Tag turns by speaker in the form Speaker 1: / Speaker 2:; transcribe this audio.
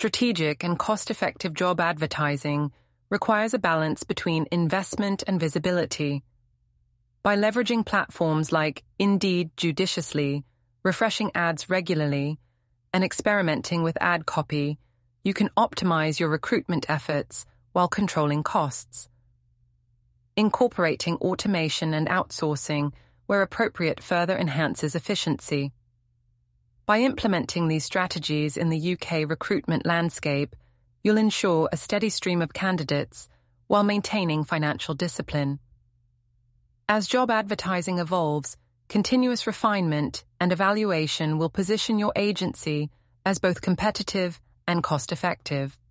Speaker 1: Strategic and cost-effective job advertising requires a balance between investment and visibility. By leveraging platforms like Indeed judiciously, refreshing ads regularly, and experimenting with ad copy, you can optimize your recruitment efforts while controlling costs. Incorporating automation and outsourcing where appropriate further enhances efficiency. By implementing these strategies in the UK recruitment landscape, you'll ensure a steady stream of candidates while maintaining financial discipline. As job advertising evolves, continuous refinement and evaluation will position your agency as both competitive and cost-effective.